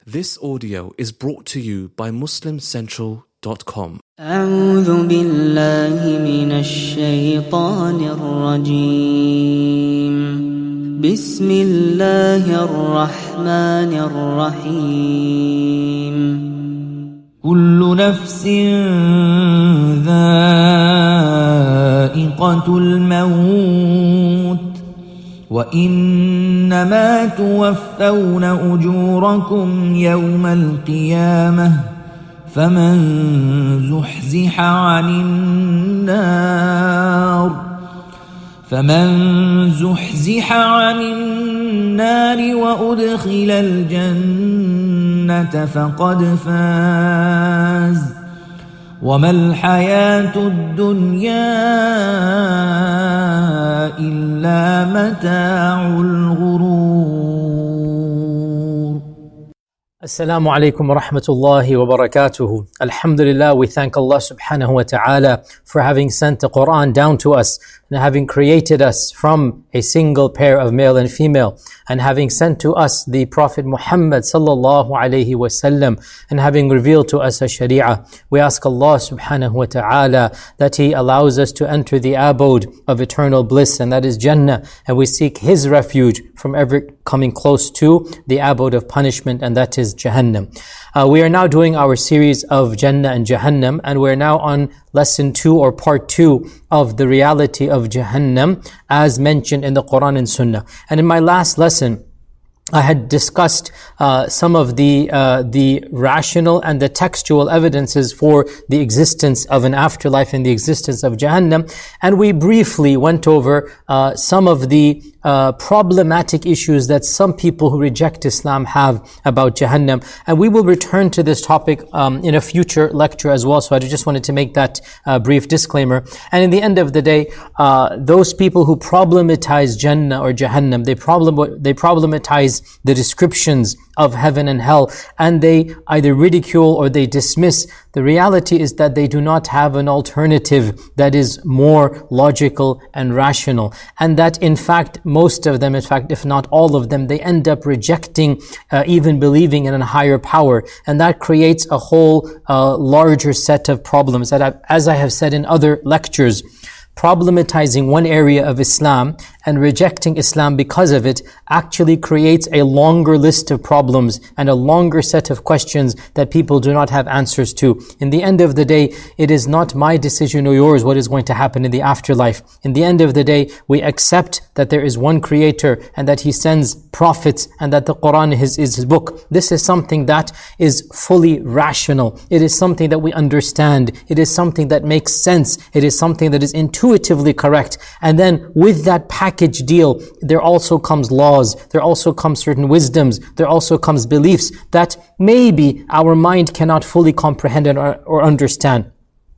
This audio is brought to you by MuslimCentral.com. أعوذ بالله من الشيطان الرجيم. بسم الله الرحمن الرحيم. كل نفس ذائقة الموت وإنما توفون أجوركم يوم القيامة فمن زحزح عن النار وأدخل الجنة فقد فاز وما الحياة الدنيا إلا متاع الغرور. Assalamu alaikum wa rahmatullahi wa barakatuhu. Alhamdulillah, we thank Allah subhanahu wa ta'ala for having sent the Quran down to us and having created us from a single pair of male and female and having sent to us the Prophet Muhammad sallallahu alayhi wa sallam and having revealed to us a sharia. We ask Allah subhanahu wa ta'ala that He allows us to enter the abode of eternal bliss, and that is Jannah, and we seek His refuge from ever coming close to the abode of punishment, and that is Jahannam. We are now doing our series of Jannah and Jahannam, and we're now on lesson 2 or part 2 of the reality of Jahannam as mentioned in the Quran and Sunnah. And in my last lesson, I had discussed some of the rational and the textual evidences for the existence of an afterlife and the existence of Jahannam, and we briefly went over some of the problematic issues that some people who reject Islam have about Jahannam, and we will return to this topic in a future lecture as well. So I just wanted to make that brief disclaimer. And in the end of the day, those people who problematize Jannah or Jahannam, they problematize the descriptions of heaven and hell, and they either ridicule or they dismiss. The reality is that they do not have an alternative that is more logical and rational, and that in fact most of them, in fact if not all of them, they end up rejecting even believing in a higher power, and that creates a whole larger set of problems that as I have said in other lectures, problematizing one area of Islam and rejecting Islam because of it actually creates a longer list of problems and a longer set of questions that people do not have answers to. In the end of the day, it is not my decision or yours what is going to happen in the afterlife. In the end of the day, we accept that there is one creator and that He sends prophets and that the Quran is His book. This is something that is fully rational. It is something that we understand. It is something that makes sense. It is something that is intuitively correct. And then with that package deal, there also comes laws, there also comes certain wisdoms, there also comes beliefs that maybe our mind cannot fully comprehend or understand.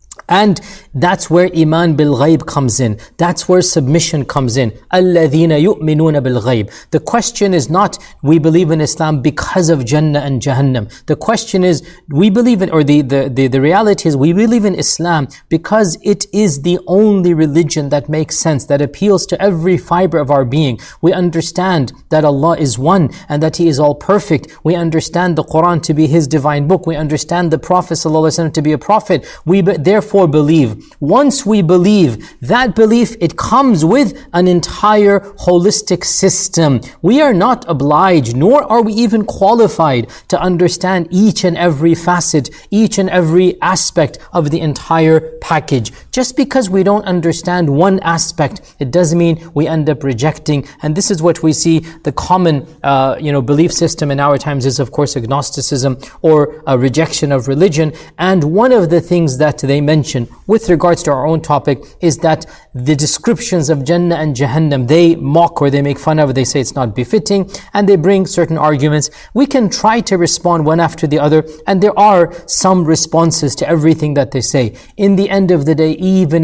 And that's where Iman bil-Ghayb comes in. That's where submission comes in. الَّذِينَ يُؤْمِنُونَ بِالْغَيْبِ. The question is not, we believe in Islam because of Jannah and Jahannam. The question is, we believe in, or the reality is, we believe in Islam because it is the only religion that makes sense, that appeals to every fiber of our being. We understand that Allah is one and that He is all perfect. We understand the Quran to be His divine book. We understand the Prophet ﷺ to be a prophet. We therefore believe. Once we believe, that belief, it comes with an entire holistic system. We are not obliged, nor are we even qualified to understand each and every facet, each and every aspect of the entire package. Just because we don't understand one aspect, it doesn't mean we end up rejecting. And this is what we see the common belief system in our times is, of course, agnosticism or a rejection of religion. And one of the things that they mention with regards to our own topic is that the descriptions of Jannah and Jahannam, they mock or they make fun of, they say it's not befitting, and they bring certain arguments. We can try to respond one after the other, and there are some responses to everything that they say. In the end of the day, even if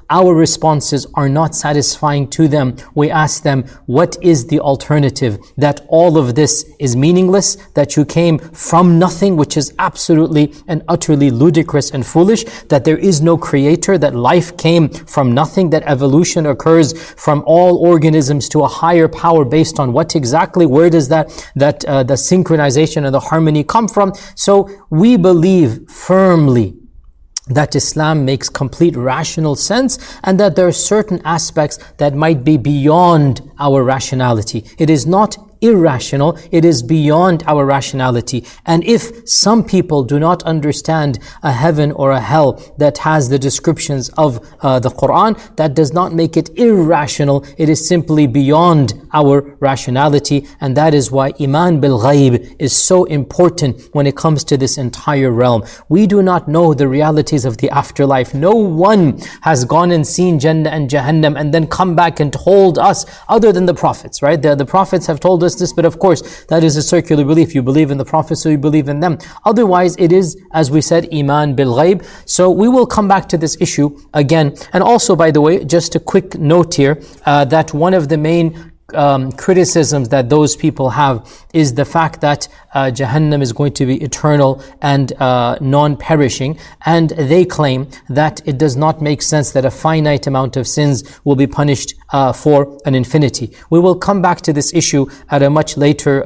our responses are not satisfying to them, we ask them, what is the alternative? That all of this is meaningless, that you came from nothing, which is absolutely and utterly ludicrous and foolish, that there is no creator, that life came from nothing, that evolution occurs from all organisms to a higher power based on what exactly, where does the synchronization and the harmony come from? So we believe firmly that Islam makes complete rational sense, and that there are certain aspects that might be beyond our rationality. It is not irrational, it is beyond our rationality. And if some people do not understand a heaven or a hell that has the descriptions of the Quran, that does not make it irrational, it is simply beyond our rationality. And that is why Iman bil Ghaib is so important when it comes to this entire realm. We do not know the realities of the afterlife. No one has gone and seen Jannah and Jahannam and then come back and told us, other than the prophets, right? The prophets have told us this, but of course that is a circular belief. You believe in the prophets, so you believe in them. Otherwise it is, as we said, Iman bil Ghaib. So we will come back to this issue again. And also, by the way, just a quick note here, that one of the main criticisms that those people have is the fact that Jahannam is going to be eternal and non-perishing, and they claim that it does not make sense that a finite amount of sins will be punished for an infinity. We will come back to this issue at a much later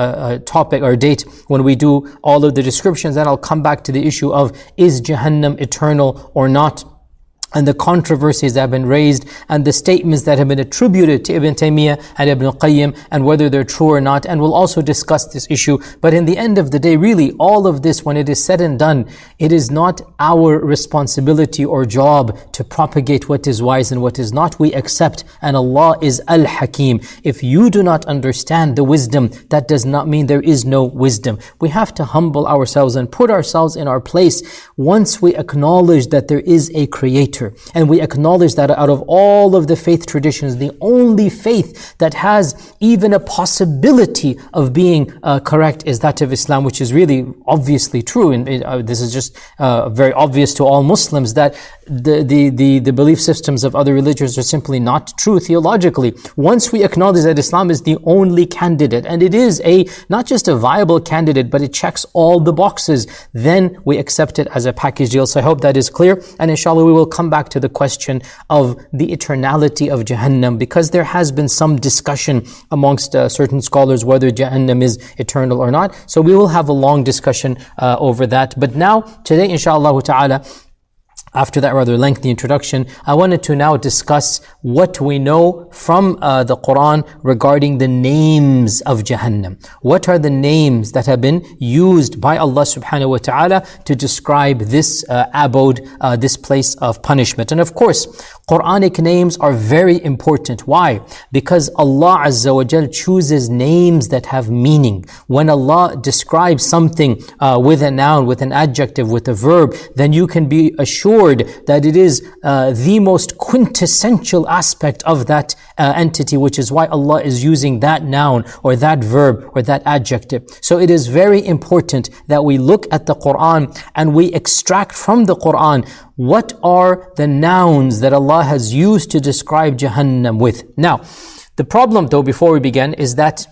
topic or date when we do all of the descriptions, and I'll come back to the issue of, is Jahannam eternal or not, and the controversies that have been raised, and the statements that have been attributed to Ibn Taymiyyah and Ibn al-Qayyim, and whether they're true or not. And we'll also discuss this issue. But in the end of the day, really, all of this, when it is said and done, it is not our responsibility or job to propagate what is wise and what is not. We accept, and Allah is Al-Hakim. If you do not understand the wisdom, that does not mean there is no wisdom. We have to humble ourselves and put ourselves in our place. Once we acknowledge that there is a creator, and we acknowledge that out of all of the faith traditions, the only faith that has even a possibility of being correct is that of Islam, which is really obviously true. And this is just very obvious to all Muslims, that the belief systems of other religions are simply not true theologically. Once we acknowledge that Islam is the only candidate, and it is not just a viable candidate, but it checks all the boxes, then we accept it as a package deal. So I hope that is clear, and inshallah we will come back to the question of the eternality of Jahannam, because there has been some discussion amongst certain scholars whether Jahannam is eternal or not. So we will have a long discussion over that. But now, today, inshallah ta'ala, after that rather lengthy introduction, I wanted to now discuss what we know from the Quran regarding the names of Jahannam. What are the names that have been used by Allah subhanahu wa ta'ala to describe this abode, this place of punishment? And of course, Quranic names are very important. Why? Because Allah Azza wa Jal chooses names that have meaning. When Allah describes something with a noun, with an adjective, with a verb, then you can be assured that it is the most quintessential aspect of that entity, which is why Allah is using that noun or that verb or that adjective. So it is very important that we look at the Quran and we extract from the Quran what are the nouns that Allah has used to describe Jahannam with. Now, the problem though, before we begin, is that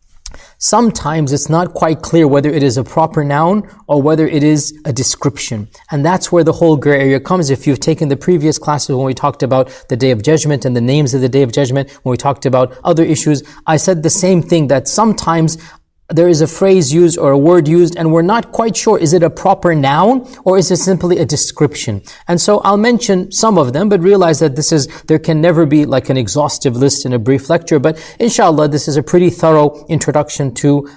sometimes it's not quite clear whether it is a proper noun or whether it is a description. And that's where the whole gray area comes. If you've taken the previous classes when we talked about the Day of Judgment and the names of the Day of Judgment, when we talked about other issues, I said the same thing, that sometimes there is a phrase used or a word used and we're not quite sure, is it a proper noun or is it simply a description? And so I'll mention some of them, but realize that there can never be like an exhaustive list in a brief lecture. But inshallah, this is a pretty thorough introduction to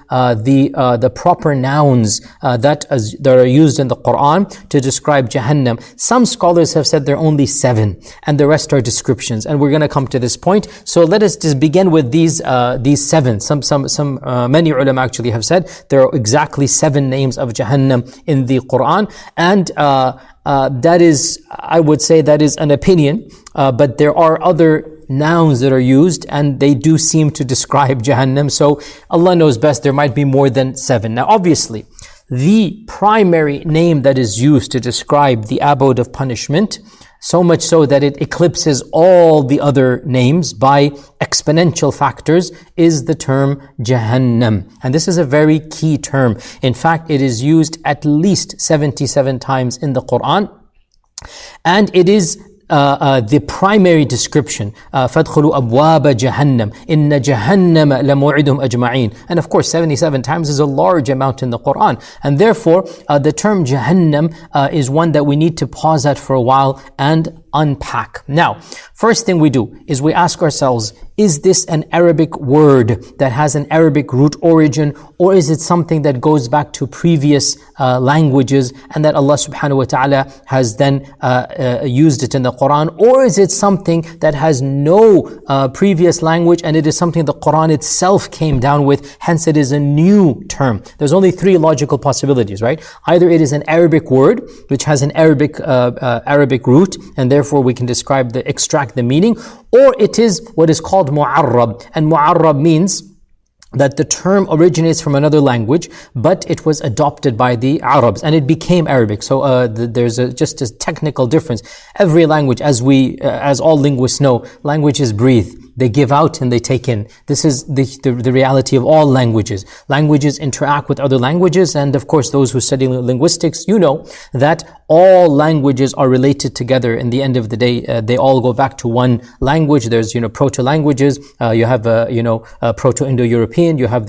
the proper nouns that are used in the Quran to describe Jahannam. Some scholars have said there are only 7 and the rest are descriptions, and we're going to come to this point. So let us just begin with these 7. Many ulama actually have said there are exactly 7 names of Jahannam in the Quran, and that is, I would say, that is an opinion, but there are other nouns that are used and they do seem to describe Jahannam. So Allah knows best, there might be more than 7. Now obviously, the primary name that is used to describe the abode of punishment so much so that it eclipses all the other names by exponential factors, is the term Jahannam. And this is a very key term. In fact, it is used at least 77 times in the Quran. And it is the primary description, فَادْخُلُوا أَبْوَابَ جَهَنَّمَ إِنَّ جَهَنَّمَ لَمَوْعِدُهُمْ أَجْمَعِينَ. And of course, 77 times is a large amount in the Quran. And therefore, the term Jahannam is one that we need to pause at for a while and unpack. Now, first thing we do is we ask ourselves, is this an Arabic word that has an Arabic root origin, or is it something that goes back to previous languages and that Allah subhanahu wa ta'ala has then used it in the Quran, or is it something that has no previous language and it is something the Quran itself came down with, hence it is a new term? There's only three logical possibilities, right? Either it is an Arabic word which has an Arabic root and therefore we can extract the meaning, or it is what is called mu'arrab. And mu'arrab means that the term originates from another language, but it was adopted by the Arabs and it became Arabic. So there's just a technical difference. Every language, as all linguists know, languages breathe. They give out and they take in. This is the reality of all languages. Languages interact with other languages, and of course those who study linguistics, you know that all languages are related together. In the end of the day, they all go back to one language. There's, proto-languages. You have, Proto-Indo-European. You have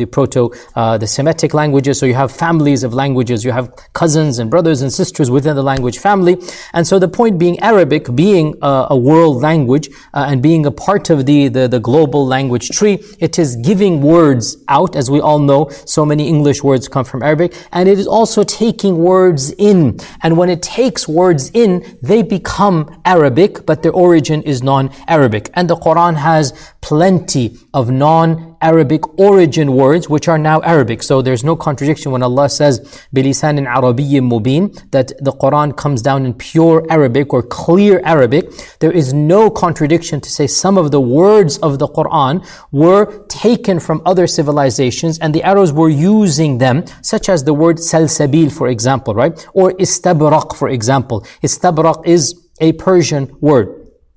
the Semitic languages. So you have families of languages. You have cousins and brothers and sisters within the language family. And so the point being, Arabic being a world language and being a part of the global language tree, it is giving words out. As we all know, so many English words come from Arabic, and it is also taking words in. And when it takes words in, they become Arabic, but their origin is non-Arabic. And the Quran has plenty of non-Arabic origin words which are now Arabic. So there's no contradiction when Allah says بِلِسَانٍ عَرَبِيٍّ مُبِينٍ, that the Quran comes down in pure Arabic or clear Arabic. There is no contradiction to say some of the words of the Quran were taken from other civilizations and the Arabs were using them, such as the word salsabil, for example, right? Or istabraq, for example. Istabraq is a Persian word.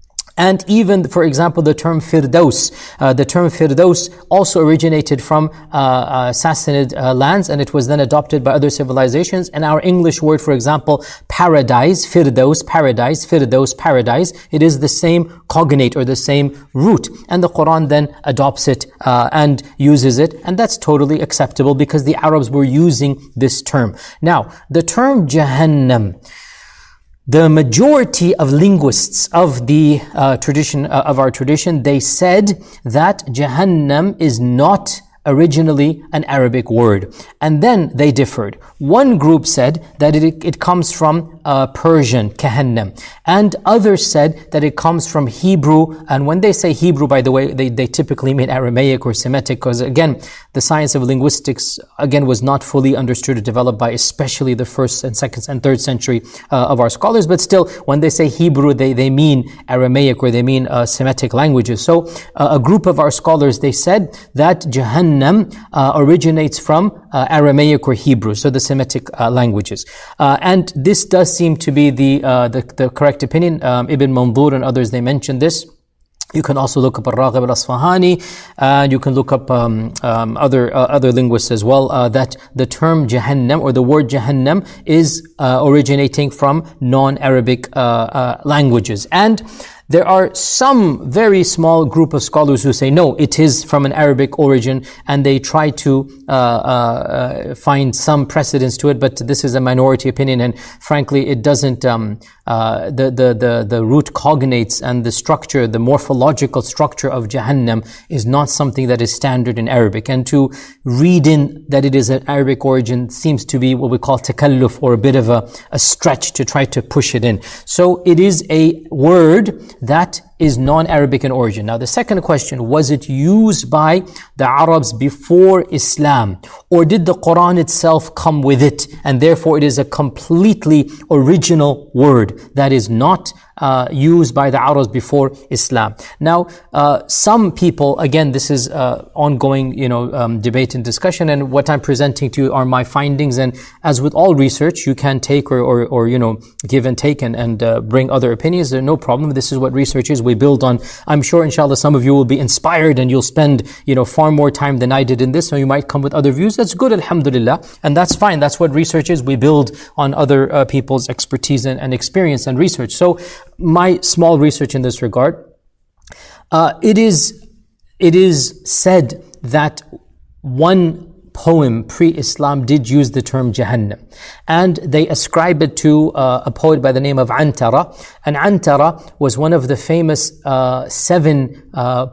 And even, for example, the term Firdaus. The term Firdaus also originated from Sassanid lands, and it was then adopted by other civilizations. And our English word, for example, paradise, Firdaus, paradise, Firdaus, paradise, it is the same cognate or the same root. And the Quran then adopts it and uses it, and that's totally acceptable because the Arabs were using this term. Now, the term Jahannam, the majority of linguists of the tradition, of our tradition, they said that Jahannam is not originally an Arabic word. And then they differed. One group said that it comes from Persian, Kahannam. And others said that it comes from Hebrew. And when they say Hebrew, by the way, they typically mean Aramaic or Semitic, because again, the science of linguistics, again, was not fully understood or developed by especially the 1st and 2nd and 3rd century of our scholars. But still, when they say Hebrew, they mean Aramaic or they mean Semitic languages. So a group of our scholars, they said that Jahannam originates from Aramaic or Hebrew, so the Semitic languages. And this does seem to be the correct opinion. Ibn Mandur and others, they mentioned this. You can also look up Al-Raghib Al-Asfahani, and you can look up other linguists as well, that the term Jahannam or the word Jahannam is originating from non-Arabic languages. And there are some very small group of scholars who say, no, it is from an Arabic origin, and they try to find some precedence to it, but this is a minority opinion, and frankly, it doesn't, the root cognates and the structure, the morphological structure of Jahannam is not something that is standard in Arabic, and to read in that it is an Arabic origin seems to be what we call takalluf, or a bit of a stretch to try to push it in. So it is a word that is non-Arabic in origin. Now the second question, was it used by the Arabs before Islam? Or did the Quran itself come with it? And therefore it is a completely original word that is not used by the Arabs before Islam. Now, some people, again, this is ongoing, debate and discussion, and what I'm presenting to you are my findings. And as with all research, you can take or give and take and bring other opinions. There's no problem. This is what research is. We build on. I'm sure, inshallah, some of you will be inspired and you'll spend, far more time than I did in this. So you might come with other views. That's good, alhamdulillah, and that's fine. That's what research is. We build on other people's expertise and experience and research. So my small research in this regard, it is said that one poem pre-Islam did use the term Jahannam, and they ascribe it to a poet by the name of Antara. And Antara was one of the famous 7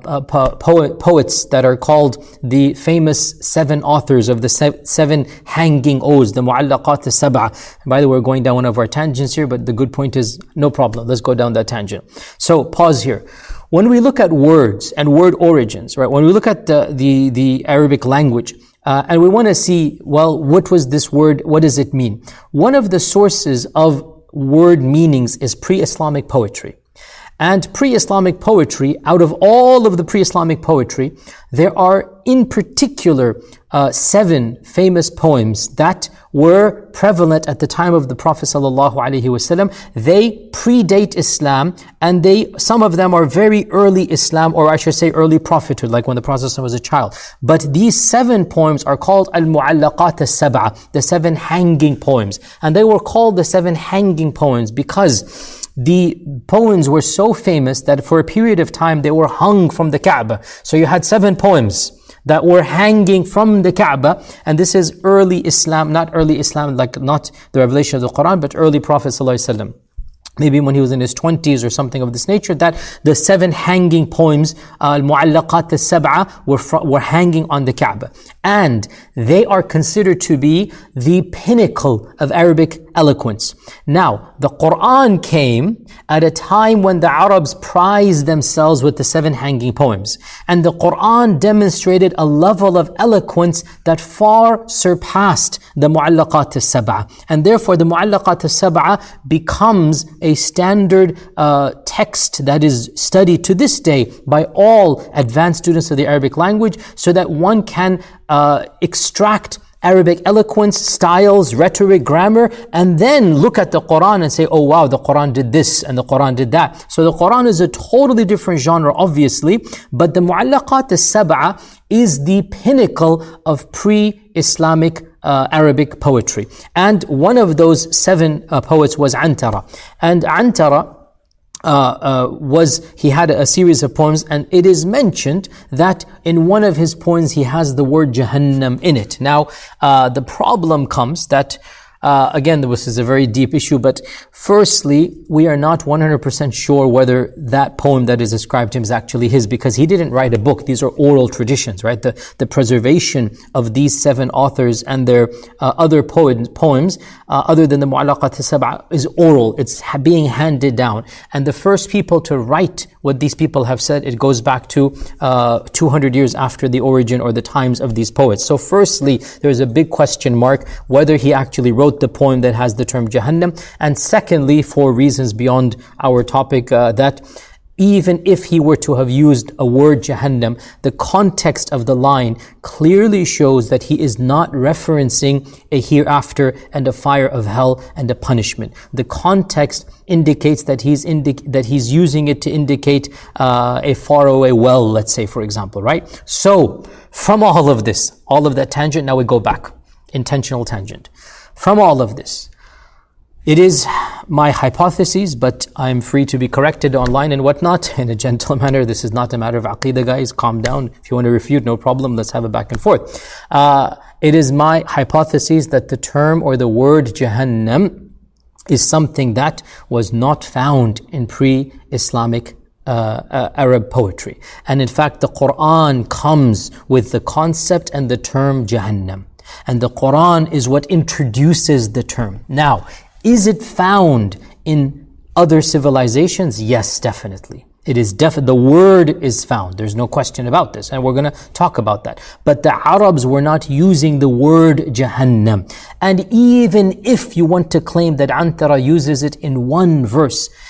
poets that are called the famous 7 authors of the 7 hanging odes, the Mu'allaqat al-Sab'a. By the way, we're going down one of our tangents here, but the good point is, no problem, let's go down that tangent. So pause here. When we look at words and word origins, right? When we look at the Arabic language, and we want to see, well, what was this word? What does it mean? One of the sources of word meanings is pre-Islamic poetry. And pre-Islamic poetry, out of all of the pre-Islamic poetry, there are in particular 7 famous poems that were prevalent at the time of the Prophet ﷺ. They predate Islam, and some of them are very early Islam, or I should say early prophethood, like when the Prophet ﷺ was a child. But these 7 poems are called Al-Mu'allaqat al-Sab'a, the 7 hanging poems. And they were called the 7 hanging poems because the poems were so famous that for a period of time they were hung from the Kaaba. So you had 7 poems that were hanging from the Kaaba, and this is early Islam, not early Islam like not the revelation of the Quran, but early Prophet ﷺ. Maybe when he was in his 20s or something of this nature, that the 7 hanging poems, Al-Mu'allaqat al-Sab'a, were hanging on the Kaaba. And they are considered to be the pinnacle of Arabic eloquence. Now, the Quran came at a time when the Arabs prized themselves with the 7 hanging poems. And the Quran demonstrated a level of eloquence that far surpassed the Mu'allaqat al-Sab'a. And therefore, the Mu'allaqat al-Sab'a becomes a standard text that is studied to this day by all advanced students of the Arabic language, so that one can extract Arabic eloquence, styles, rhetoric, grammar, and then look at the Quran and say, oh wow, the Quran did this and the Quran did that. So the Quran is a totally different genre, obviously, but the Mu'allaqat al-Sab'a is the pinnacle of pre-Islamic Arabic poetry. And one of those 7 poets was Antara. And Antara he had a series of poems, and it is mentioned that in one of his poems he has the word Jahannam in it. Now, the problem comes that again, this is a very deep issue, but firstly, we are not 100% sure whether that poem that is ascribed to him is actually his, because he didn't write a book. These are oral traditions, right? The preservation of these 7 authors and their other poems, other than the Mu'allaqat al-Sab'a, is oral. It's being handed down. And the first people to write what these people have said, it goes back to 200 years after the origin or the times of these poets. So firstly, there's a big question mark whether he actually wrote the poem that has the term Jahannam. And secondly, for reasons beyond our topic, that even if he were to have used a word Jahannam, the context of the line clearly shows that he is not referencing a hereafter and a fire of hell and a punishment. The context indicates that he's using it to indicate a faraway well, let's say, for example, right? So, from all of this, all of that tangent, now we go back. Intentional tangent. From all of this, it is my hypothesis, but I'm free to be corrected online and whatnot in a gentle manner. This is not a matter of aqidah, guys. Calm down. If you want to refute, no problem. Let's have a back and forth. It is my hypothesis that the term or the word Jahannam is something that was not found in pre-Islamic Arab poetry. And in fact, the Quran comes with the concept and the term Jahannam. And the Quran is what introduces the term. Now, is it found in other civilizations? Yes, definitely. It is the word is found. There's no question about this. And we're going to talk about that. But the Arabs were not using the word Jahannam. And even if you want to claim that Antara uses it in one verse,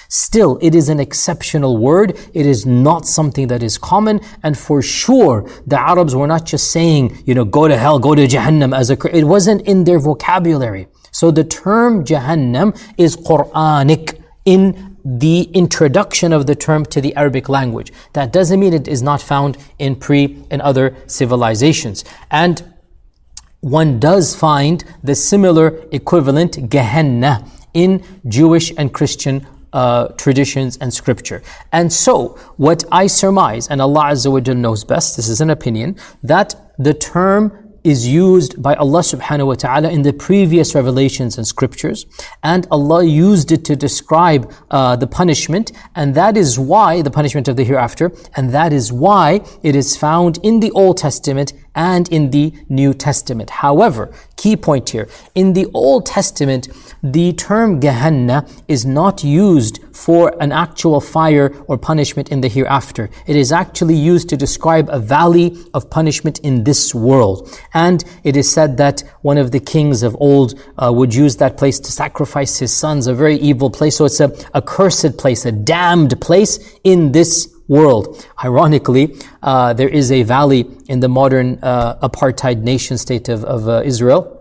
Still, it is an exceptional word. It is not something that is common. And for sure, the Arabs were not just saying, go to hell, go to Jahannam it wasn't in their vocabulary. So the term Jahannam is Quranic in the introduction of the term to the Arabic language. That doesn't mean it is not found in other civilizations. And one does find the similar equivalent Gehenna in Jewish and Christian traditions and scripture. And so, what I surmise, and Allah Azza wa Jal knows best, this is an opinion, that the term is used by Allah subhanahu wa ta'ala in the previous revelations and scriptures, and Allah used it to describe the punishment, and that is why, the punishment of the hereafter, and that is why it is found in the Old Testament and in the New Testament. However, key point here, in the Old Testament, the term Gehenna is not used for an actual fire or punishment in the hereafter. It is actually used to describe a valley of punishment in this world. And it is said that one of the kings of old would use that place to sacrifice his sons, a very evil place. So it's a cursed place, a damned place in this world. Ironically, there is a valley in the modern apartheid nation state of Israel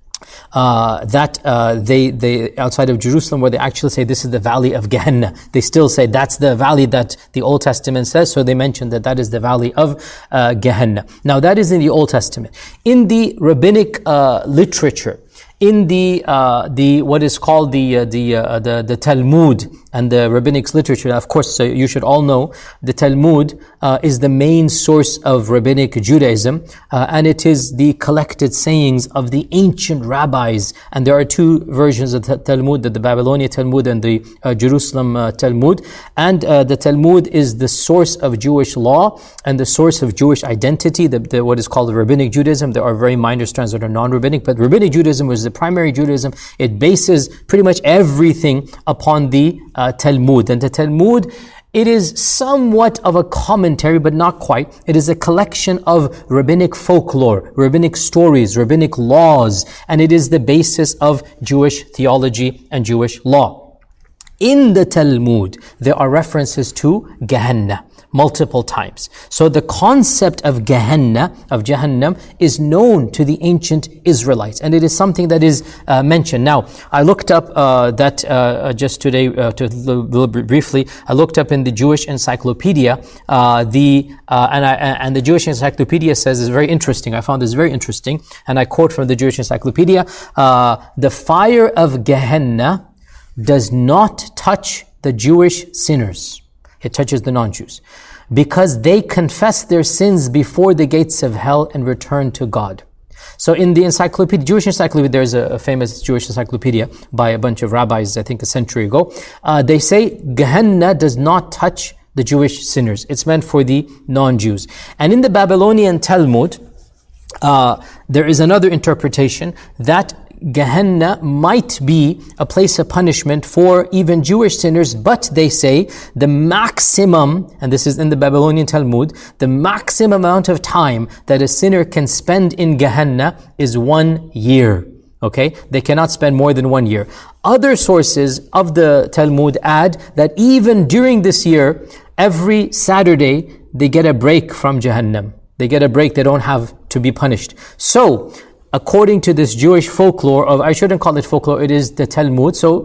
that they outside of Jerusalem, where they actually say this is the valley of Gehenna. They still say that's the valley that the Old Testament says, so they mention that is the valley of Gehenna. Now that is in the Old Testament. In the rabbinic literature, in the what is called the Talmud and the rabbinic literature, of course, you should all know the Talmud is the main source of rabbinic Judaism, and it is the collected sayings of the ancient rabbis. And there are two versions of the Talmud: the Babylonian Talmud and the Jerusalem Talmud. And the Talmud is the source of Jewish law and the source of Jewish identity. What is called rabbinic Judaism. There are very minor strands that are non-rabbinic, but rabbinic Judaism was the primary Judaism. It bases pretty much everything upon the Talmud. And the Talmud, it is somewhat of a commentary, but not quite. It is a collection of rabbinic folklore, rabbinic stories, rabbinic laws, and it is the basis of Jewish theology and Jewish law. In the Talmud, there are references to Gehenna multiple times. So the concept of Gehenna, of Jahannam, is known to the ancient Israelites, and it is something that is mentioned. Now, I looked up just today, briefly, I looked up in the Jewish Encyclopedia, and the Jewish Encyclopedia says, it's very interesting, I found this very interesting, and I quote from the Jewish Encyclopedia, the fire of Gehenna does not touch the Jewish sinners. It touches the non-Jews, because they confess their sins before the gates of hell and return to God. So in the encyclopedia, Jewish encyclopedia, there's a famous Jewish encyclopedia by a bunch of rabbis, I think a century ago. They say Gehenna does not touch the Jewish sinners. It's meant for the non-Jews. And in the Babylonian Talmud, there is another interpretation that Gehenna might be a place of punishment for even Jewish sinners, but they say the maximum, and this is in the Babylonian Talmud, the maximum amount of time that a sinner can spend in Gehenna is 1 year. Okay? They cannot spend more than 1 year. Other sources of the Talmud add that even during this year, every Saturday, they get a break from Jahannam. They get a break, they don't have to be punished. So, according to this Jewish folklore I shouldn't call it folklore, it is the Talmud. So,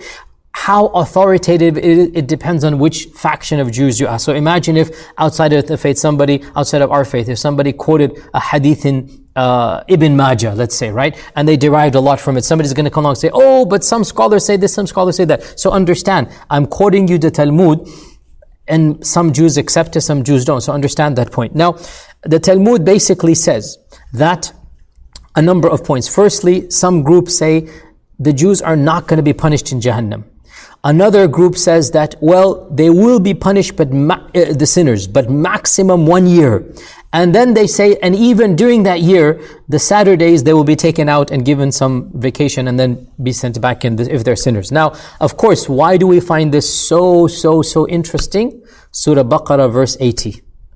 how authoritative it depends on which faction of Jews you ask. So imagine if outside of the faith, outside of our faith, if somebody quoted a hadith in Ibn Majah, let's say, right? And they derived a lot from it. Somebody's going to come along and say, oh, but some scholars say this, some scholars say that. So understand, I'm quoting you the Talmud, and some Jews accept it, some Jews don't. So understand that point. Now, the Talmud basically says that a number of points. Firstly, some groups say the Jews are not going to be punished in Jahannam. Another group says that, well, they will be punished, but the sinners, but maximum 1 year. And then they say, and even during that year, the Saturdays, they will be taken out and given some vacation and then be sent back in if they're sinners. Now, of course, why do we find this so interesting? Surah Baqarah verse 80.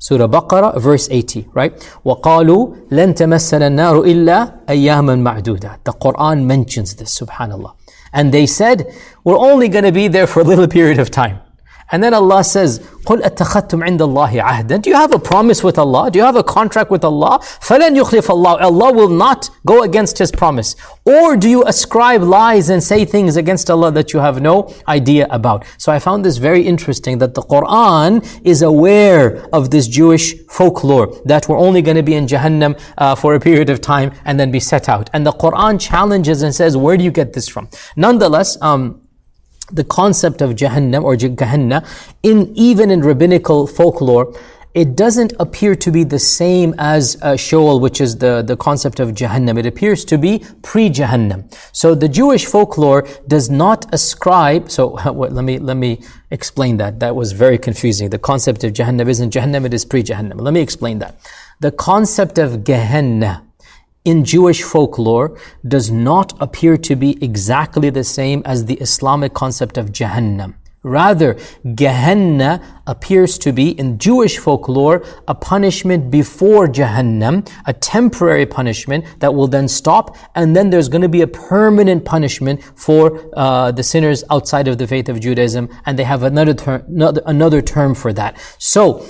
Surah Baqarah, verse 80, right? وَقَالُوا لَن تَمَسَّنَا النَّارُ إِلَّا أَيَّامًا مَعْدُودًا. The Quran mentions this, subhanAllah. And they said, we're only going to be there for a little period of time. And then Allah says, قُلْ أَتَّخَذْتُمْ عِنْدَ اللَّهِ عَهْدًا. Do you have a promise with Allah? Do you have a contract with Allah? فَلَنْ يُخْلِفَ اللَّهُ. Allah will not go against His promise. Or do you ascribe lies and say things against Allah that you have no idea about? So I found this very interesting, that the Quran is aware of this Jewish folklore, that we're only going to be in Jahannam for a period of time and then be set out. And the Quran challenges and says, where do you get this from? Nonetheless, the concept of Jahannam or Gehenna, even in rabbinical folklore, it doesn't appear to be the same as Sheol, which is the concept of Jahannam. It appears to be pre-Jahannam. So the Jewish folklore does not ascribe, so let me explain that. That was very confusing. The concept of Jahannam isn't Jahannam, it is pre-Jahannam. Let me explain that. The concept of Gehenna in Jewish folklore does not appear to be exactly the same as the Islamic concept of Jahannam. Rather, Gehenna appears to be, in Jewish folklore, a punishment before Jahannam, a temporary punishment that will then stop, and then there's going to be a permanent punishment for the sinners outside of the faith of Judaism, and they have another term for that. So,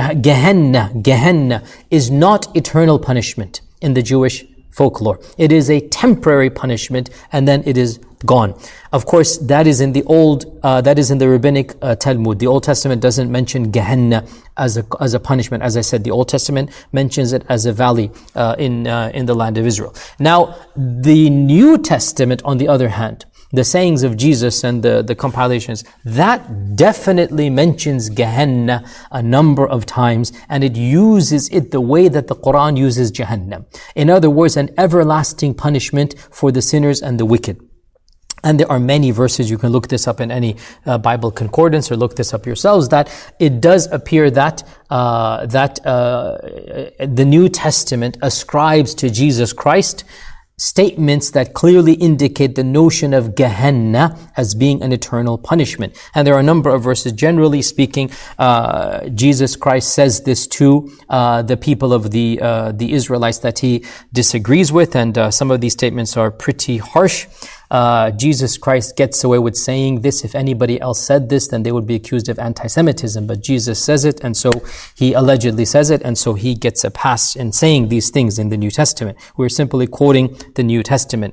Gehenna is not eternal punishment in the Jewish folklore. It is a temporary punishment, and then it is gone. Of course, that is in the rabbinic Talmud. The Old Testament doesn't mention Gehenna as a punishment. As I said, the Old Testament mentions it as a valley in the land of Israel. Now, the New Testament, on the other hand, the sayings of Jesus and the compilations, that definitely mentions Gehenna a number of times, and it uses it the way that the Quran uses Jahannam. In other words, an everlasting punishment for the sinners and the wicked. And there are many verses, you can look this up in any Bible concordance or look this up yourselves, that it does appear that the New Testament ascribes to Jesus Christ statements that clearly indicate the notion of Gehenna as being an eternal punishment. And there are a number of verses. Generally speaking, Jesus Christ says this to the people of the Israelites that He disagrees with, and some of these statements are pretty harsh. Jesus Christ gets away with saying this. If anybody else said this, then they would be accused of anti-Semitism. But Jesus says it, and so He allegedly says it, and so He gets a pass in saying these things in the New Testament. We're simply quoting the New Testament.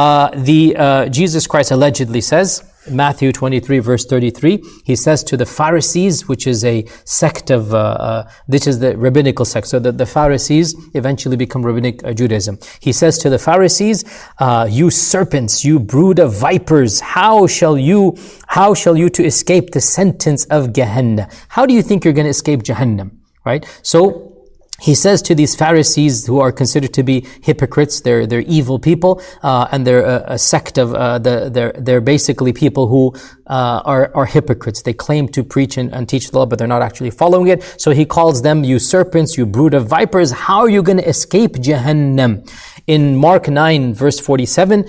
Jesus Christ allegedly says, Matthew 23 verse 33, He says to the Pharisees, which is a sect of, this is the rabbinical sect, so that the Pharisees eventually become rabbinic Judaism. He says to the Pharisees, you serpents, you brood of vipers, how shall you to escape the sentence of Gehenna? How do you think you're going to escape Jahannam? Right? So, He says to these Pharisees who are considered to be hypocrites, they're evil people, and they're a sect of, they're basically people who are hypocrites. They claim to preach and teach the law, but they're not actually following it. So He calls them, you serpents, you brood of vipers, how are you going to escape Jahannam? In Mark 9 verse 47,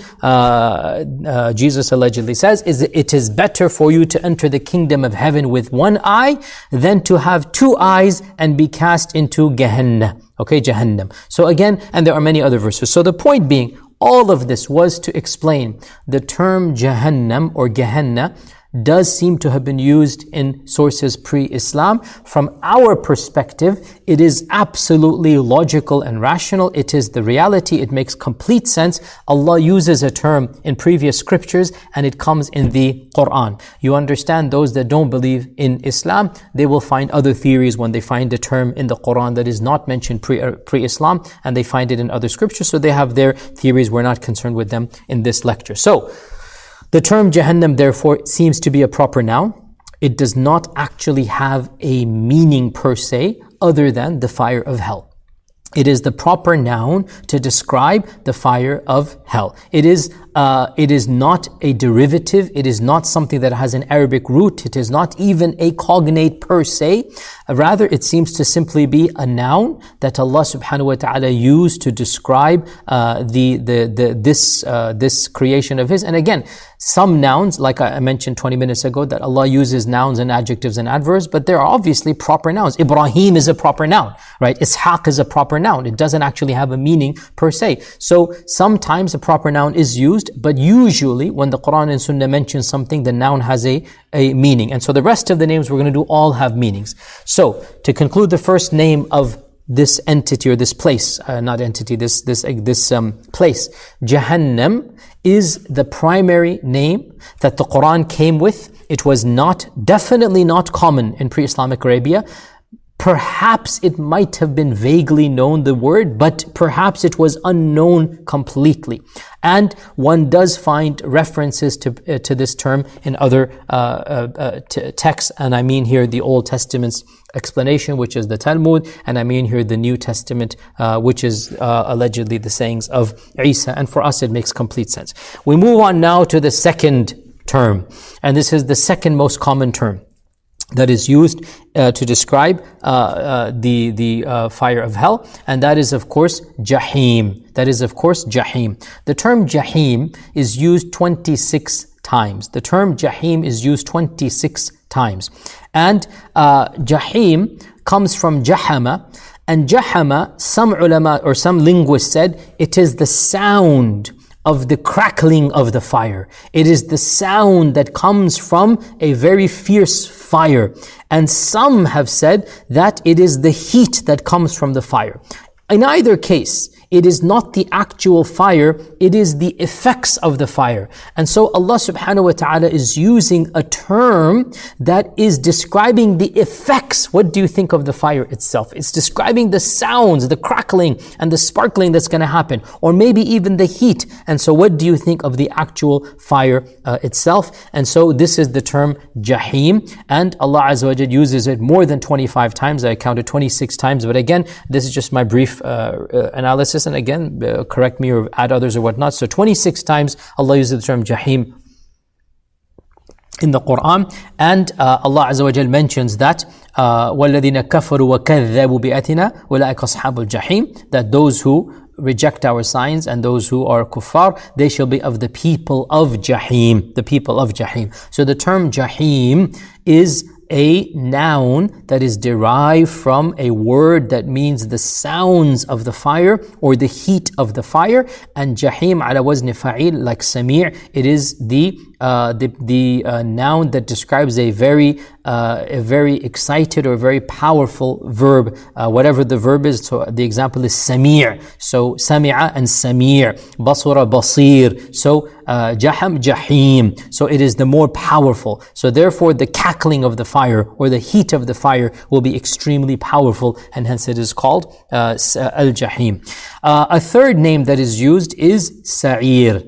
Jesus allegedly says, it is better for you to enter the kingdom of heaven with one eye than to have two eyes and be cast into Gehenna. Okay, Jahannam. So again, and there are many other verses. So the point being, all of this was to explain the term Jahannam or Gehenna does seem to have been used in sources pre-Islam. From our perspective, it is absolutely logical and rational. It is the reality. It makes complete sense. Allah uses a term in previous scriptures and it comes in the Quran. You understand, those that don't believe in Islam, they will find other theories when they find a term in the Quran that is not mentioned pre-Islam, and they find it in other scriptures. So they have their theories. We're not concerned with them in this lecture. So, the term Jahannam, therefore, seems to be a proper noun. It does not actually have a meaning per se, other than the fire of hell. It is the proper noun to describe the fire of hell. It is it is not a derivative. It is not something that has an Arabic root. It is not even a cognate per se. Rather, it seems to simply be a noun that Allah subhanahu wa ta'ala used to describe this creation of His. And again, some nouns, like I mentioned 20 minutes ago, that Allah uses nouns and adjectives and adverbs, but there are obviously proper nouns. Ibrahim is a proper noun, right? Ishaq is a proper noun. It doesn't actually have a meaning per se. So sometimes a proper noun is used, but usually when the Quran and Sunnah mention something, the noun has a meaning. And so the rest of the names we're going to do all have meanings. So to conclude, the first name of this entity or this place, not entity, this place, Jahannam, is the primary name that the Quran came with. It was definitely not common in pre-Islamic Arabia. Perhaps it might have been vaguely known, the word, but perhaps it was unknown completely. And one does find references to this term in other texts, and I mean here the Old Testament's explanation, which is the Talmud, and I mean here the New Testament, which is allegedly the sayings of Isa, and for us it makes complete sense. We move on now to the second term, and this is the second most common term that is used to describe the fire of hell, and that is of course Jahim. That is of course Jahim. The term Jahim is used 26 times. The term Jahim is used 26 times. And Jahim comes from Jahama, and Jahama, some ulama or some linguists said, it is the sound of the crackling of the fire. It is the sound that comes from a very fierce fire. And some have said that it is the heat that comes from the fire. In either case, it is not the actual fire, it is the effects of the fire. And so Allah subhanahu wa ta'ala is using a term that is describing the effects. What do you think of the fire itself? It's describing the sounds, the crackling and the sparkling that's going to happen, or maybe even the heat. And so what do you think of the actual fire itself? And so this is the term Jahim, and Allah Azza wa Jal uses it more than 25 times. I counted 26 times, but again, this is just my brief analysis. And again, correct me or add others or whatnot. So 26 times Allah uses the term Jahim in the Quran, and Allah Azza wa Jal mentions that وَالَّذِينَ كَفَرُوا وَكَذَّبُوا بِآيَاتِنَا أُولَٰئِكَ أَصْحَابُ الْجَحِيمِ, that those who reject our signs and those who are kuffar, they shall be of the people of Jahim, the people of Jahim. So the term Jahim is a noun that is derived from a word that means the sounds of the fire or the heat of the fire. And Jahim ala wazn fa'il, like Sami', it is the noun that describes a very excited or very powerful verb, whatever the verb is. So the example is Sami'. So Sami'a and Sami', Basura, Basir. So Jahim. So it is the more powerful. So therefore the cackling of the fire or the heat of the fire will be extremely powerful, and hence it is called Al-Jahim. A third name that is used is Sa'ir.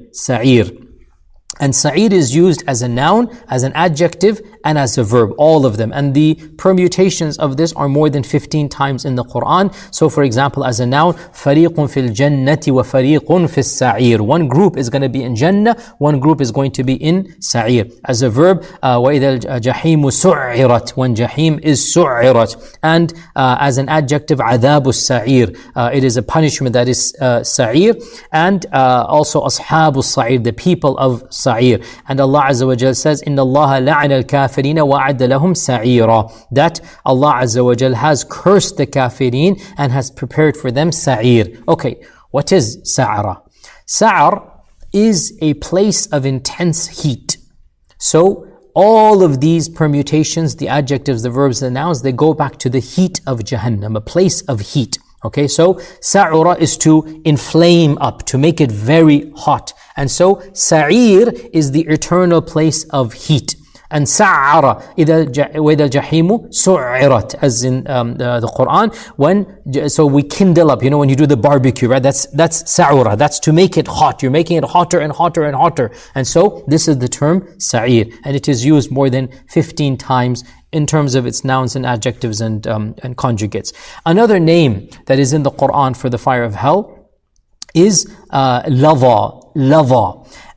And Sa'ir is used as a noun, as an adjective, and as a verb, all of them. And the permutations of this are more than 15 times in the Quran. So for example, as a noun, فَرِيقٌ فِي الْجَنَّةِ وَفَرِيقٌ فِي السَّعِيرِ. One group is going to be in Jannah, one group is going to be in Sa'ir. As a verb, وَإِذَا الْجَحِيمُ سُعِّرَتْ. When Jahim is سُعِّرَتْ. And as an adjective, عَذَابُ السَّعِيرِ. It is a punishment that is Sa'ir. And also أَصْحَابُ السَّعِيرِ, the people of Sa'ir. And Allah Azza wa Jal says, إِنَّ اللَّهَ لَعَنَ الْكَافِرِينَ وَأَعَدَّ لَهُمْ سَعِيرًا. That Allah Azza wa Jal has cursed the kafirin and has prepared for them Sa'ir. Okay, what is Sa'ara? Sa'ar is a place of intense heat. So all of these permutations, the adjectives, the verbs, the nouns, they go back to the heat of Jahannam, a place of heat. Okay, so Sa'ura is to inflame up, to make it very hot. And so Sa'ir is the eternal place of heat. And Sa'ara, وَإِذَا الْجَحِيمُ سُعِّرَتْ, as in the Quran, so we kindle up, when you do the barbecue, right? That's Sa'ura, that's to make it hot. You're making it hotter and hotter and hotter. And so this is the term Sa'ir, and it is used more than 15 times in terms of its nouns and adjectives and conjugates. Another name that is in the Quran for the fire of hell is lava.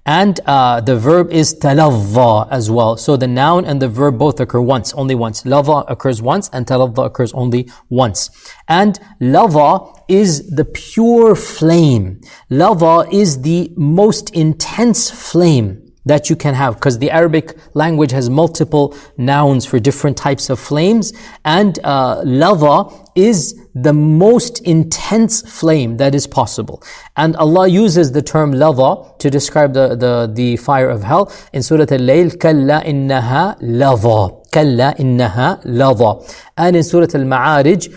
And the verb is taladha as well. So the noun and the verb both occur once, only once. Ladha occurs once and taladha occurs only once. And ladha is the pure flame. Ladha is the most intense flame that you can have, because the Arabic language has multiple nouns for different types of flames, and ladha is the most intense flame that is possible. And Allah uses the term ladha to describe the fire of hell in Surah Al-Layl, kalla innaha ladha. Kalla innaha ladha. And in Surah Al-Ma'arij,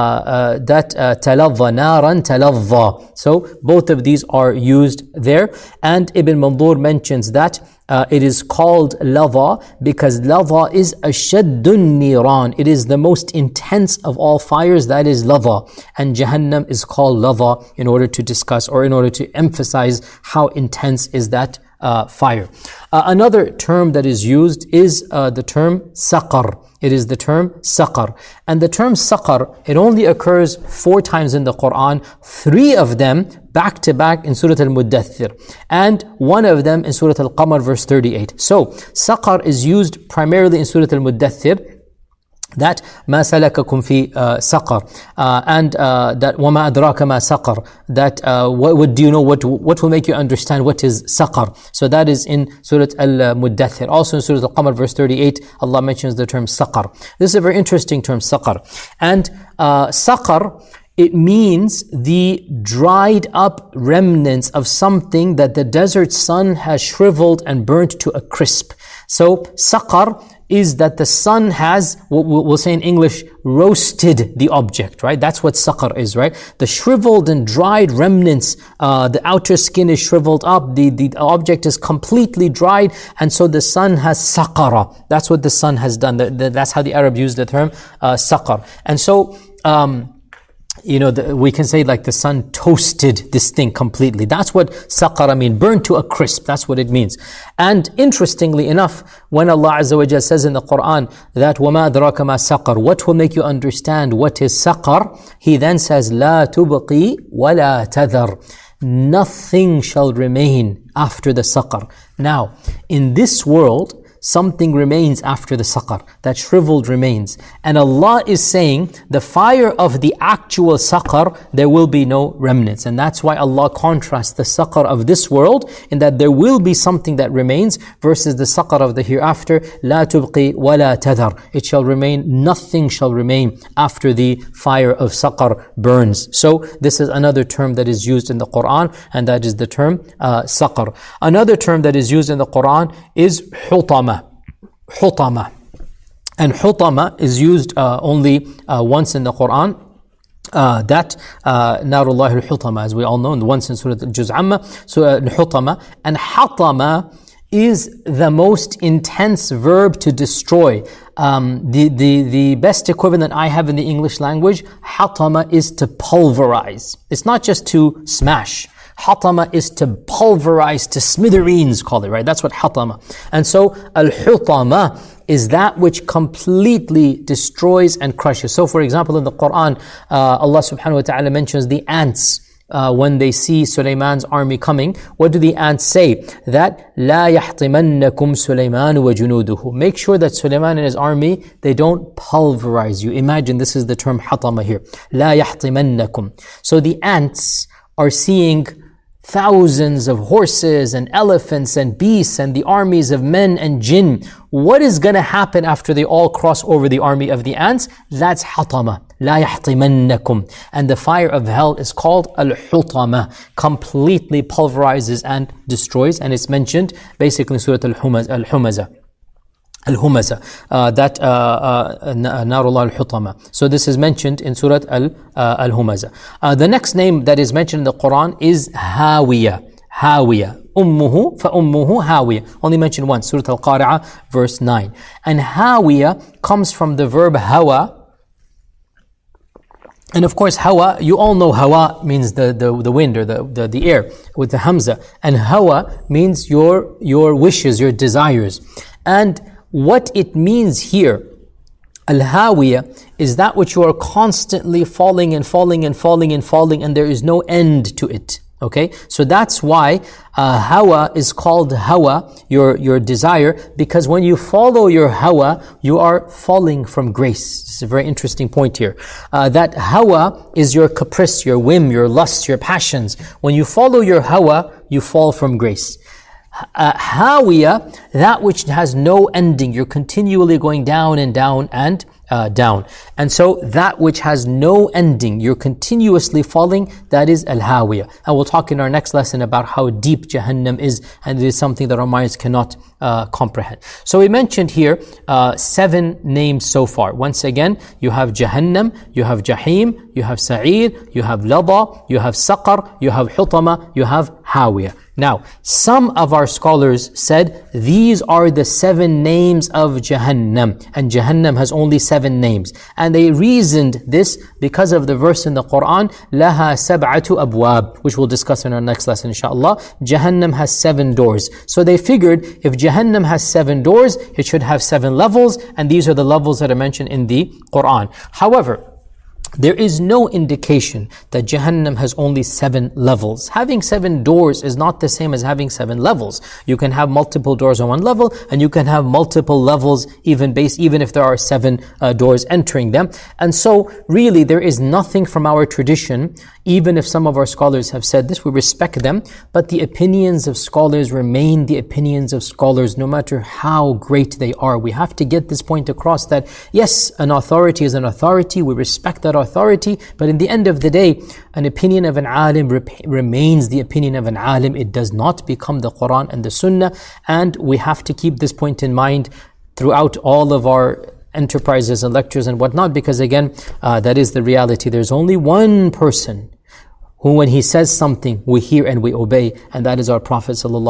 that taladha naran taladha. So both of these are used there. And Ibn Mandur mentions that it is called ladha because ladha is ashaddun niran. It is the most intense of all fires, that is ladha. And Jahannam is called ladha in order to discuss or in order to emphasize how intense is that fire. Another term that is used is the term saqar. It is the term saqar. And the term saqar, it only occurs 4 times in the Quran, 3 of them back to back in Surah Al-Muddathir, and 1 of them in Surah Al-Qamar verse 38. So, saqar is used primarily in Surah Al-Muddathir, that ما سلككم في سقر, and that وما أدراك ما سقر, that what do you know, what will make you understand what is saqar. So that is in Surah Al-Muddathir. Also in Surah Al-Qamar verse 38, Allah mentions the term saqar. This is a very interesting term, saqar. And saqar, it means the dried up remnants of something that the desert sun has shriveled and burnt to a crisp. So saqar is that the sun has, we'll say in English, roasted the object, right? That's what saqar is, right? The shriveled and dried remnants, the outer skin is shriveled up, the object is completely dried, and so the sun has saqara. That's what the sun has done. That's how the Arab used the term saqar. And so, we can say like the sun toasted this thing completely. That's what saqara means, burnt to a crisp. That's what it means. And interestingly enough, when Allah Azza wa Jalla says in the Quran that وَمَا أَدْرَاكَ مَا سَقَرْ, what will make you understand what is saqar? He then says, لَا تُبْقِي وَلَا تَذَرْ. Nothing shall remain after the saqar. Now, in this world, something remains after the saqar, that shriveled remains. And Allah is saying, the fire of the actual saqar, there will be no remnants. And that's why Allah contrasts the saqar of this world, in that there will be something that remains, versus the saqar of the hereafter, لا تبقي ولا تذر. It shall remain, nothing shall remain after the fire of saqar burns. So this is another term that is used in the Quran, and that is the term saqar. Another term that is used in the Quran is hutama. Hutama. And hutama is used only once in the Quran. That Narullah al-Hutama, as we all know, once in Surah Al-Juz Amma, Surah Al-Hutama. And hatama is the most intense verb to destroy. The best equivalent I have in the English language, hatama, is to pulverize. It's not just to smash. Hatama is to pulverize, to smithereens, call it, right? That's what hatama. And so, al-hutama is that which completely destroys and crushes. So, for example, in the Quran, Allah subhanahu wa ta'ala mentions the ants. When they see Sulaiman's army coming, what do the ants say? That لا يحطمنكم سليمان وجنوده. Make sure that Sulaiman and his army, they don't pulverize you. Imagine this is the term hatama here. لا يحطمنكم. So the ants are seeing thousands of horses and elephants and beasts and the armies of men and jinn. What is going to happen after they all cross over the army of the ants? That's hatama. لا يحطمنكم. And the fire of hell is called al-hutama. Completely pulverizes and destroys. And it's mentioned basically in Surah Al-Humaza. Al-Humaza, that Narullah al-Hutama. So this is mentioned in Surah Al-Humaza. The next name that is mentioned in the Quran is Hawiya. Hawiya. Ummuhu fa-ummuhu Hawiya. Only mentioned once, Surah Al-Qari'ah, verse 9. And Hawiya comes from the verb hawa. And of course, hawa, you all know hawa means the wind or the air with the hamza. And hawa means your wishes, your desires. And what it means here, al-hawiya, is that which you are constantly falling and falling and falling and falling, and there is no end to it. Okay, so that's why hawa is called hawa, your desire, because when you follow your hawa, you are falling from grace. This is a very interesting point here. That hawa is your caprice, your whim, your lust, your passions. When you follow your hawa, you fall from grace. Hawiya, that which has no ending. You're continually going down and down and down. And so that which has no ending, you're continuously falling, that is al-hawiya. And we'll talk in our next lesson about how deep Jahannam is, and it is something that our minds cannot comprehend. So we mentioned here 7 names so far. Once again, you have Jahannam, you have Jahim, you have Sa'ir, you have Lada, you have Saqar, you have Hutama, you have Hawiya. Now, some of our scholars said these are the 7 names of Jahannam, and Jahannam has only 7 names. And they reasoned this because of the verse in the Quran, لَهَا سَبْعَةُ أَبْوَابٍ, which we'll discuss in our next lesson, inshallah. Jahannam has 7 doors. So they figured if Jahannam has 7 doors, it should have 7 levels, and these are the levels that are mentioned in the Quran. However, there is no indication that Jahannam has only 7 levels. Having 7 doors is not the same as having 7 levels. You can have multiple doors on one level, and you can have multiple levels even if there are 7 doors entering them. And so, really, there is nothing from our tradition, even if some of our scholars have said this, we respect them, but the opinions of scholars remain the opinions of scholars, no matter how great they are. We have to get this point across that, yes, an authority is an authority, we respect that authority, but in the end of the day, an opinion of an alim remains the opinion of an alim. It does not become the Quran and the Sunnah, and we have to keep this point in mind throughout all of our enterprises and lectures and whatnot, because again, that is the reality. There's only one person who, when he says something, we hear and we obey, and that is our Prophet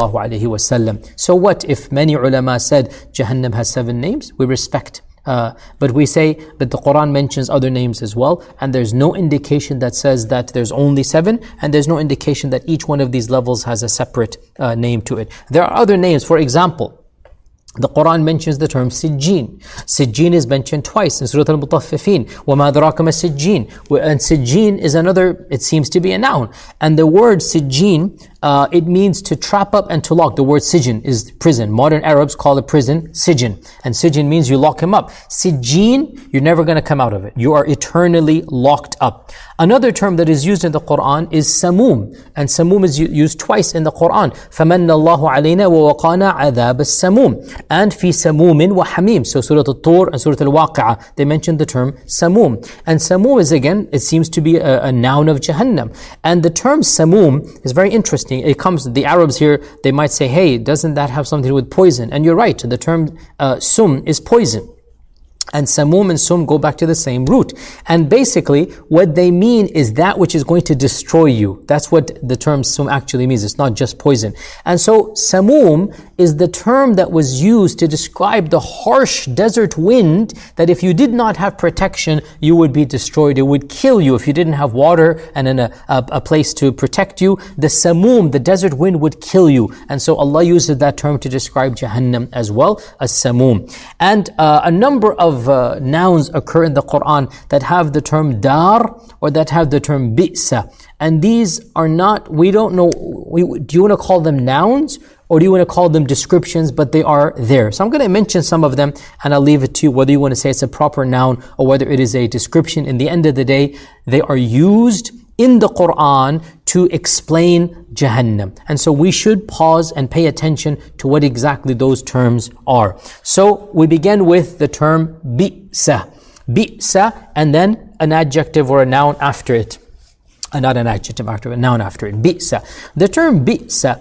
ﷺ. So what if many ulama said Jahannam has 7 names? We respect. But we say that the Quran mentions other names as well, and there's no indication that says that there's only 7, and there's no indication that each one of these levels has a separate name to it. There are other names. For example, the Quran mentions the term Sijjin. Sijjin is mentioned twice in Surah Al-Mutaffifin. وَمَا أَدْرَاكَ مَا Sijjin. And Sijjin is another, it seems to be a noun. And the word Sijjin, it means to trap up and to lock. The word Sijin is prison. Modern Arabs call it prison Sijin. And Sijin means you lock him up. Sijjin, you're never going to come out of it. You are eternally locked up. Another term that is used in the Quran is Samum. And Samum is used twice in the Quran. فَمَنَّ اللَّهُ عَلَيْنَا وَوَقَانَا عَذَابَ السَّمُومِ. And fi Samum wa Hamim. So Surah Al-Tur and Surah Al-Waqi'ah, they mentioned the term Samum. And Samum is, again, it seems to be a noun of Jahannam. And the term Samum is very interesting. It comes, the Arabs here, they might say, hey, doesn't that have something to do with poison? And you're right, the term Sum is poison. And Samum and Sum go back to the same root. And basically, what they mean is that which is going to destroy you. That's what the term Sum actually means. It's not just poison. And so, Samum is the term that was used to describe the harsh desert wind that if you did not have protection, you would be destroyed. It would kill you if you didn't have water and a place to protect you. The Samum, the desert wind, would kill you. And so Allah uses that term to describe Jahannam as well as Samum. And a number of nouns occur in the Quran that have the term dar or that have the term bi'sa. And these are not, we don't know, do you want to call them nouns or do you want to call them descriptions, but they are there. So I'm going to mention some of them and I'll leave it to you whether you want to say it's a proper noun or whether it is a description. In the end of the day, they are used in the Quran to explain Jahannam. And so we should pause and pay attention to what exactly those terms are. So we begin with the term bi'sa. Bi'sa, and then an adjective or a noun after it. Not an adjective after it, a noun after it. Bi'sa. The term bi'sa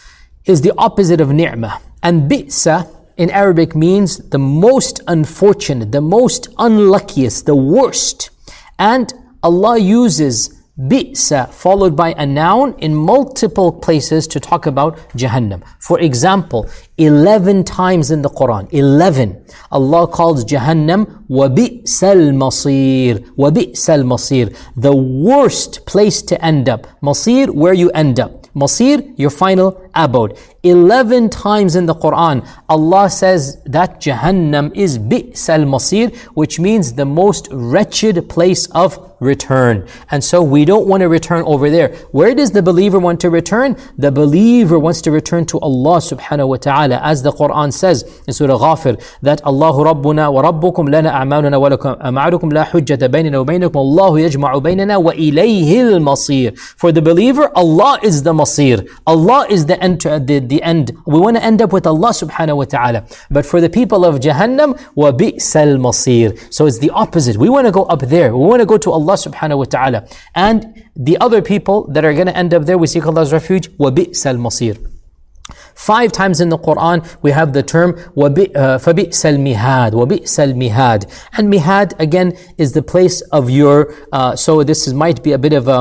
is the opposite of ni'mah. And bi'sa in Arabic means the most unfortunate, the most unluckiest, the worst. And Allah uses bi'sa followed by a noun in multiple places to talk about Jahannam. For example, 11 times in the Quran, 11, Allah calls Jahannam وَبِئْسَ الْمَصِيرِ. وَبِئْسَ الْمَصِيرِ. The worst place to end up. Masir, where you end up. Masir, your final abode. 11 times in the Quran, Allah says that Jahannam is bi'sal masir, which means the most wretched place of return. And so we don't want to return over there. Where does the believer want to return? The believer wants to return to Allah subhanahu wa ta'ala. As the Quran says in Surah Ghafir, that Allahu Rabbuna wa Rabbukum lana a'maluna wa lakum a'malukum la hujjata baynana wa baynakum Allahu yajma'u baynana wa ilayhi al-masir. For the believer, Allah is the masir. Allah is the end. We want to end up with Allah subhanahu wa ta'ala. But for the people of Jahannam, wa bi'sal masir. So it's the opposite. We want to go up there. We want to go to Allah subhanahu wa ta'ala. And the other people that are going to end up there, we seek Allah's refuge, wa bi'sal masir. 5 times in the Quran, we have the term فَبِئْسَ الْمِهَادِ وَبِئْسَ الْمِهَادِ. And mihad, again, is the place of your, so this might be a bit of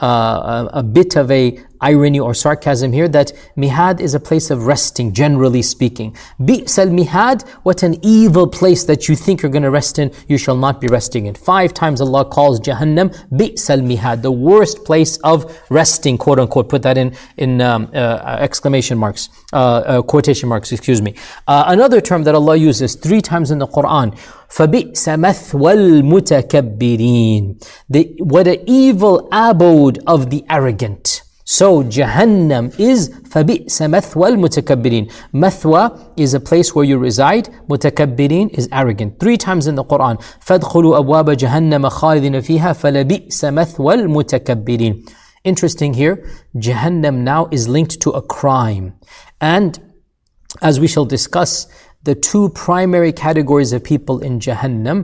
a irony or sarcasm here, that mihad is a place of resting, generally speaking. Bi'sal mihad, what an evil place that you think you're going to rest in, you shall not be resting in. 5 times Allah calls Jahannam bi'sal mihad, the worst place of resting, quote unquote. Put that in exclamation marks, quotation marks, excuse me. Another term that Allah uses 3 times in the Quran, فَبِئْسَ مَثْوَى الْمُتَكَبِّرِينَ. What an evil abode of the arrogant. So Jahannam is فَبِئْسَ مَثْوَى الْمُتَكَبِّرِينَ. Mathwa is a place where you reside. Mutakabbirin is arrogant. 3 times in the Quran. فَادْخُلُوا أَبْوَابَ جَهَنَّمَ خَالِدِينَ فِيهَا فَلَبِئْسَ مَثْوَى الْمُتَكَبِّرِينَ. Interesting here, Jahannam now is linked to a crime. And as we shall discuss, the 2 primary categories of people in Jahannam,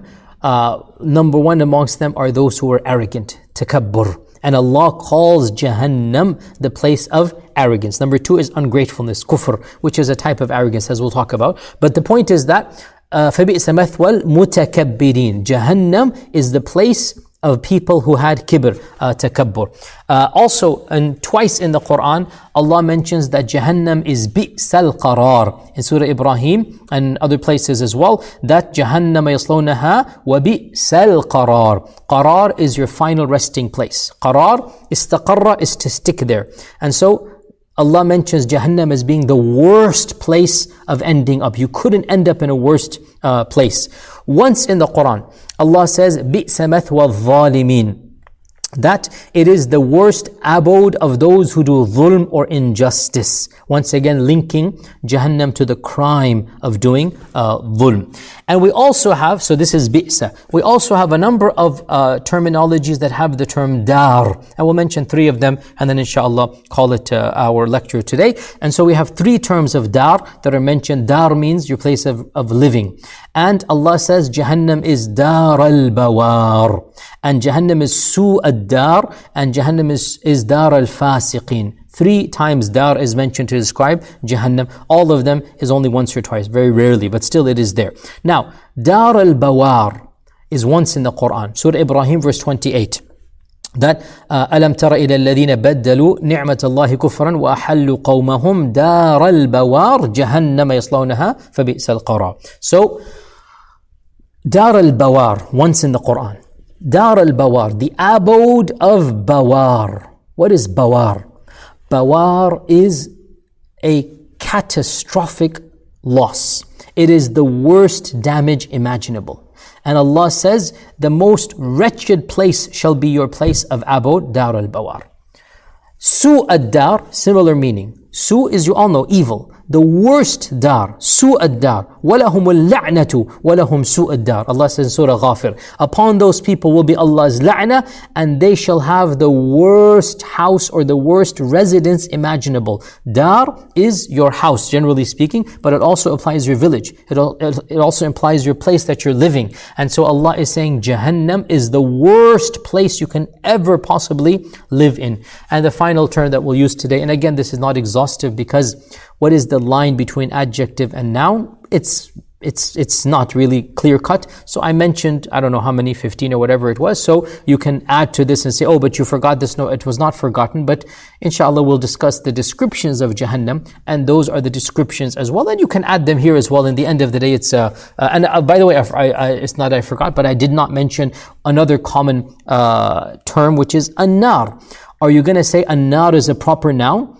number 1 amongst them are those who are arrogant, takabbur. And Allah calls Jahannam the place of arrogance. Number 2 is ungratefulness, kufr, which is a type of arrogance, as we'll talk about. But the point is that فَبِئْسَ مَثْوَى الْمُتَكَبِّرِينَ. Jahannam is the place of people who had kibr, takabbur. Also, and twice in the Quran, Allah mentions that Jahannam is bi'sal qarar. In Surah Ibrahim and other places as well, that Jahannam yaslawnaha wa bi'sal qarar. Qarar is your final resting place. Qarar, istaqarra, is to stick there. And so, Allah mentions Jahannam as being the worst place of ending up. You couldn't end up in a worse place. Once in the Quran, Allah says, بِئْسَ مَثْوَى الظَّالِمِينَ. That it is the worst abode of those who do dhulm or injustice. Once again, linking Jahannam to the crime of doing dhulm. And we also have, so this is bi'sa. We also have a number of terminologies that have the term dar. And we'll mention 3 of them, and then inshallah call it our lecture today. And so we have 3 terms of dar that are mentioned. Dar means your place of living. And Allah says Jahannam is dar al-bawar. And Jahannam is su ad-dar. And Jahannam is dar al-fasiqin. 3 times dar is mentioned to describe Jahannam. All of them is only once or twice, very rarely, but still it is there. Now, dar al-bawar is once in the Quran. Surah Ibrahim verse 28. That أَلَمْ تَرَ إِلَى الَّذِينَ بَدَّلُوا نِعْمَةَ اللَّهِ كُفْرًا وَأَحَلُّوا قَوْمَهُمْ دَارَ الْبَوَارِ جَهَنَّمَ يَصْلَوْنَهَا فَبِئْسَ الْقَرَارِ. So, Dar al-Bawar, once in the Quran. Dar al-Bawar, the abode of Bawar. What is Bawar? Bawar is a catastrophic loss. It is the worst damage imaginable. And Allah says, the most wretched place shall be your place of abode, Dar al-Bawar. Su ad-Dar, similar meaning. Su is, you all know, evil. The worst dar, su ad-dar, وَلَهُمُ الْلَعْنَةُ وَلَهُمْ سُوءَ الدَّار. Allah says in Surah Ghafir, upon those people will be Allah's la'na, and they shall have the worst house or the worst residence imaginable. Dar is your house, generally speaking, but it also applies your village. It also implies your place that you're living. And so Allah is saying Jahannam is the worst place you can ever possibly live in. And the final term that we'll use today, and again this is not exhaustive because what is the line between adjective and noun? It's not really clear cut. So I mentioned, I don't know how many, 15 or whatever it was. So you can add to this and say, oh, but you forgot this. No, it was not forgotten. But inshallah, we'll discuss the descriptions of Jahannam, and those are the descriptions as well. And you can add them here as well. In the end of the day, it's, by the way, it's not I forgot, but I did not mention another common term, which is an-nar. Are you going to say an-nar is a proper noun?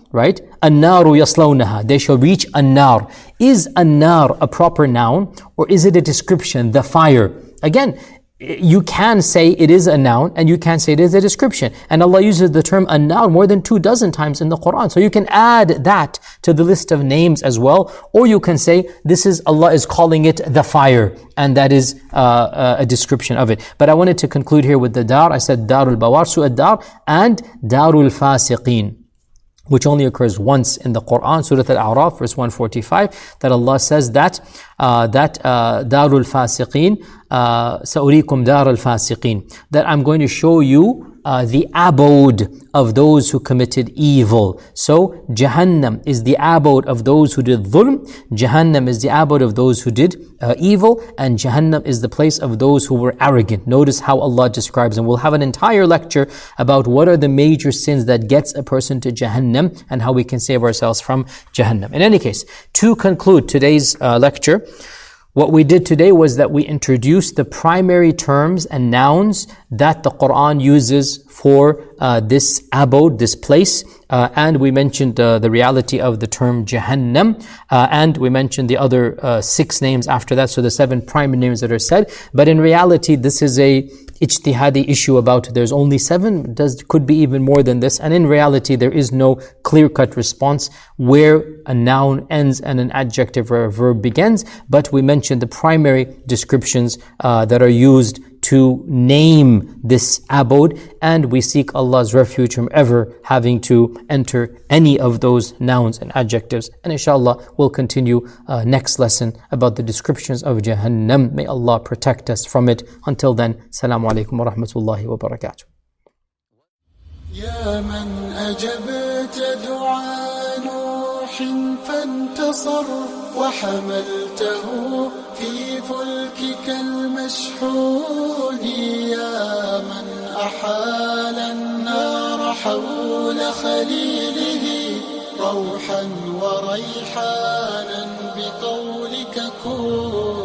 right? An-naru yaslawnaha. They shall reach an-nar. Is an-nar a proper noun or is it a description, the fire? Again, you can say it is a noun and you can say it is a description. And Allah uses the term an-nar more than 24 times in the Quran. So you can add that to the list of names as well. Or you can say this is, Allah is calling it the fire. And that is a description of it. But I wanted to conclude here with the dar. I said darul bawar, su'ad dar, and darul fasiqeen, which only occurs once in the Quran, Surah Al-A'raf, verse 145, that Allah says that Darul Fasiqeen, Sa'urikum Darul Fasiqeen, that I'm going to show you the abode of those who committed evil. So Jahannam is the abode of those who did dhulm, Jahannam is the abode of those who did evil, and Jahannam is the place of those who were arrogant. Notice how Allah describes them. We'll have an entire lecture about what are the major sins that gets a person to Jahannam and how we can save ourselves from Jahannam. In any case, to conclude today's lecture, what we did today was that we introduced the primary terms and nouns that the Quran uses for this abode, this place, and we mentioned the reality of the term Jahannam, and we mentioned the other 6 names after that, so the 7 primary names that are said. But in reality, this is a ijtihadi issue about there's only 7, could be even more than this, and in reality there is no clear-cut response where a noun ends and an adjective or a verb begins, but we mentioned the primary descriptions that are used to name this abode, and we seek Allah's refuge from ever having to enter any of those nouns and adjectives. And inshallah we'll continue next lesson about the descriptions of Jahannam. May Allah protect us from it. Until then, Assalamu alaikum wa rahmatullahi wa barakatuh. يا من أجبت دعاء نوح فانتصر وحملته في فلكك المشحون يا من أحال النار حول خليله روحا وريحانا بقولك كن